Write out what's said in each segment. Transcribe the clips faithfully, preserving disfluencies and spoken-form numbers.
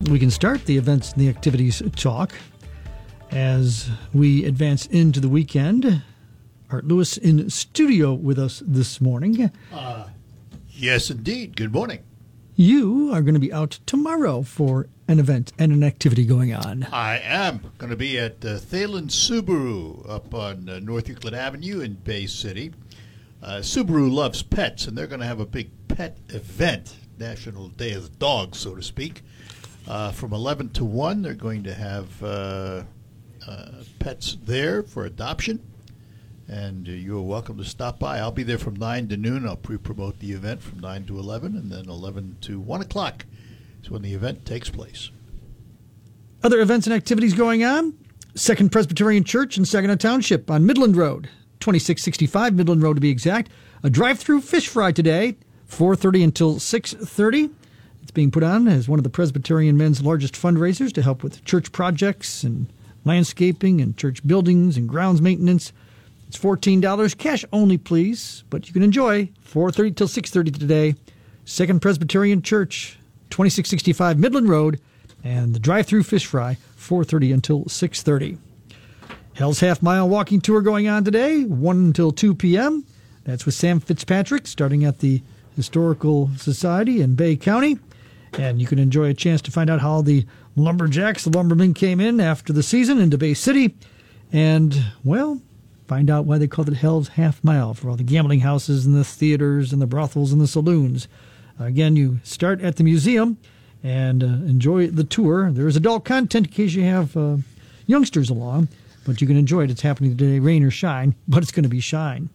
we can start the events and the activities talk as we advance into the weekend. Art Lewis in studio with us this morning. Uh, yes, indeed. Good morning. You are going to be out tomorrow for an event and an activity going on. I am going to be at uh, Thalen Subaru up on uh, North Euclid Avenue in Bay City. Uh, Subaru loves pets, and they're going to have a big pet event, National Day of the Dog, so to speak. Uh, from eleven to one, they're going to have uh, uh, pets there for adoption. And uh, you're welcome to stop by. I'll be there from nine to noon. I'll pre-promote the event from nine to eleven, and then eleven to one o'clock is when the event takes place. Other events and activities going on. Second Presbyterian Church in Saginaw Township on Midland Road, twenty-six sixty-five Midland Road to be exact. A drive-through fish fry today, four thirty until six thirty. It's being put on as one of the Presbyterian Men's largest fundraisers to help with church projects and landscaping and church buildings and grounds maintenance. It's fourteen dollars, cash only, please, but you can enjoy four thirty till six thirty today. Second Presbyterian Church, twenty-six sixty-five Midland Road, and the drive-through fish fry, four thirty until six thirty. Hell's Half Mile walking tour going on today, one until two p.m. That's with Sam Fitzpatrick, starting at the Historical Society in Bay County. And you can enjoy a chance to find out how the Lumberjacks, the Lumbermen, came in after the season into Bay City. And, well, find out why they called it Hell's Half Mile for all the gambling houses and the theaters and the brothels and the saloons. Again, you start at the museum and uh, enjoy the tour. There is adult content in case you have uh, youngsters along, but you can enjoy it. It's happening today, rain or shine, but it's going to be shine.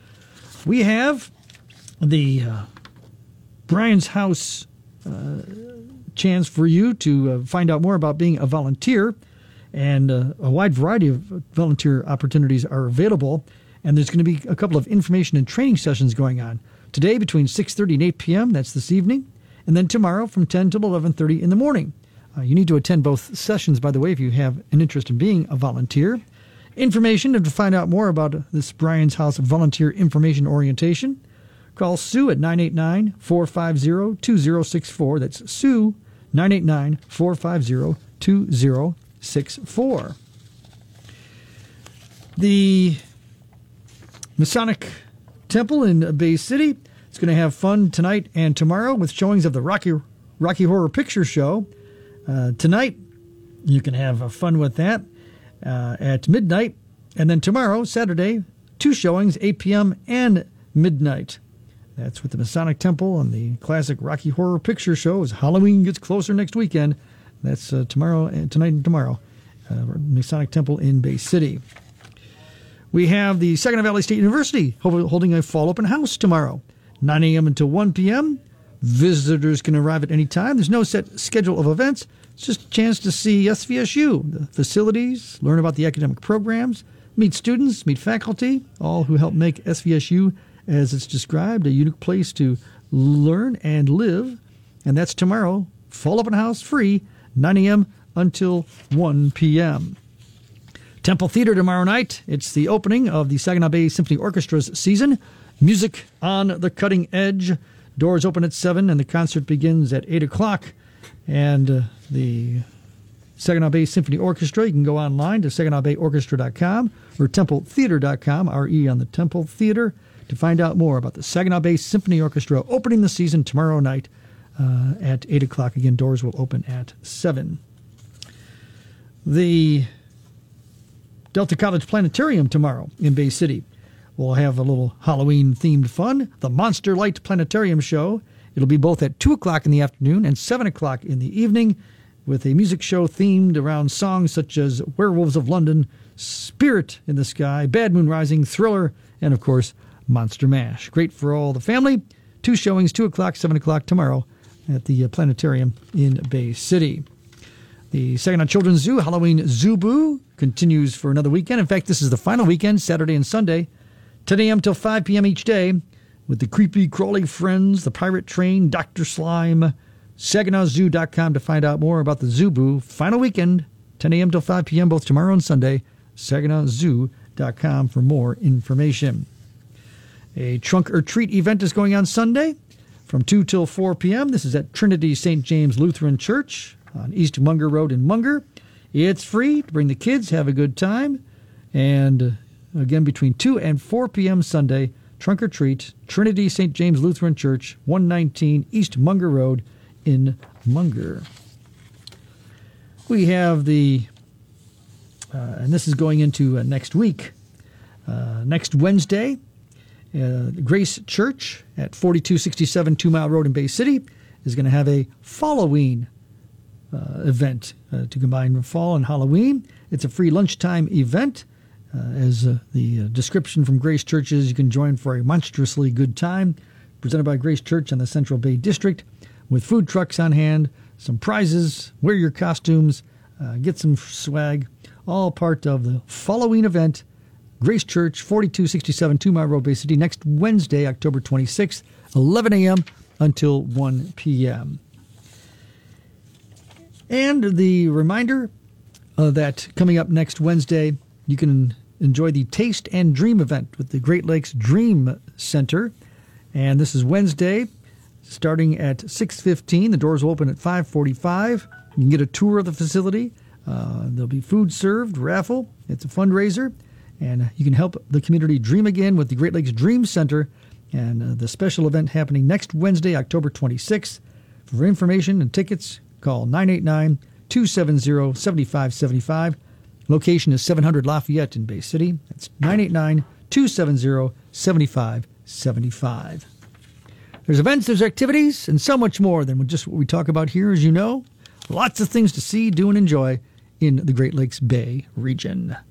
We have the uh, Brian's House uh, chance for you to uh, find out more about being a volunteer. And uh, a wide variety of volunteer opportunities are available. And there's going to be a couple of information and training sessions going on. Today between six thirty and eight p.m., that's this evening. And then tomorrow from ten till eleven thirty in the morning. Uh, you need to attend both sessions, by the way, if you have an interest in being a volunteer. Information and to find out more about this Brian's House Volunteer Information Orientation, call Sue at nine eight nine, four five zero, two zero six four. That's Sue, nine eight nine, four five zero, two zero six four. The Masonic Temple in Bay City is going to have fun tonight and tomorrow with showings of the Rocky Rocky Horror Picture Show. Uh, tonight, you can have uh, fun with that uh, at midnight. And then tomorrow, Saturday, two showings, eight p.m. and midnight. That's with the Masonic Temple and the classic Rocky Horror Picture Show as Halloween gets closer next weekend. That's uh, tomorrow and tonight and tomorrow. Uh, Masonic Temple in Bay City. We have the Saginaw Valley State University holding a fall open house tomorrow, nine a.m. until one p.m. Visitors can arrive at any time. There's no set schedule of events. It's just a chance to see S V S U, the facilities, learn about the academic programs, meet students, meet faculty, all who help make S V S U, as it's described, a unique place to learn and live. And that's tomorrow, fall open house free, nine a.m. until one p.m. Temple Theater tomorrow night. It's the opening of the Saginaw Bay Symphony Orchestra's season. Music on the cutting edge. Doors open at seven, and the concert begins at eight o'clock. And uh, the Saginaw Bay Symphony Orchestra, you can go online to saginaw bay orchestra dot com or temple theater dot com, R E on the Temple Theater, to find out more about the Saginaw Bay Symphony Orchestra opening the season tomorrow night uh, at eight o'clock. Again, doors will open at seven. The Delta College Planetarium tomorrow in Bay City. We'll have a little Halloween-themed fun, the Monster Light Planetarium Show. It'll be both at two o'clock in the afternoon and seven o'clock in the evening, with a music show themed around songs such as Werewolves of London, Spirit in the Sky, Bad Moon Rising, Thriller, and, of course, Monster Mash. Great for all the family. Two showings, two o'clock, seven o'clock tomorrow at the Planetarium in Bay City. The Saginaw Children's Zoo Halloween Zoo-Boo continues for another weekend. In fact, this is the final weekend, Saturday and Sunday, ten a.m. till five p.m. each day, with the Creepy Crawly Friends, the Pirate Train, Doctor Slime. Saginaw Zoo dot com to find out more about the Zoo-Boo. Final weekend, ten a.m. till five p.m. both tomorrow and Sunday. Saginaw Zoo dot com for more information. A Trunk or Treat event is going on Sunday from two till four p.m. This is at Trinity Saint James Lutheran Church on East Munger Road in Munger. It's free to bring the kids, have a good time. And uh, again, between two and four p.m. Sunday, trunk or treat, Trinity Saint James Lutheran Church, one nineteen East Munger Road in Munger. We have the, uh, and this is going into uh, next week, uh, next Wednesday, uh, Grace Church at forty-two sixty-seven Two Mile Road in Bay City is going to have a Halloween uh, event uh, to combine fall and Halloween. It's a free lunchtime event. Uh, as uh, the uh, description from Grace Church is, you can join for a monstrously good time, presented by Grace Church in the Central Bay District, with food trucks on hand, some prizes, wear your costumes, uh, get some swag, all part of the Halloween event. Grace Church, forty-two sixty-seven Two Mile Road, Bay City, next Wednesday, October twenty-sixth, eleven a.m. until one p.m. And the reminder uh, that coming up next Wednesday, you can enjoy the Taste and Dream event with the Great Lakes Dream Center. And this is Wednesday, starting at six fifteen. The doors will open at five forty-five. You can get a tour of the facility. Uh, there'll be food served, raffle. It's a fundraiser. And you can help the community dream again with the Great Lakes Dream Center and uh, the special event happening next Wednesday, October twenty-sixth. For information and tickets, call nine eight nine, two seven zero, seven five seven five. Location is seven hundred Lafayette in Bay City. That's nine eight nine, two seven zero, seven five seven five. There's events, there's activities, and so much more than just what we talk about here, as you know. Lots of things to see, do, and enjoy in the Great Lakes Bay region.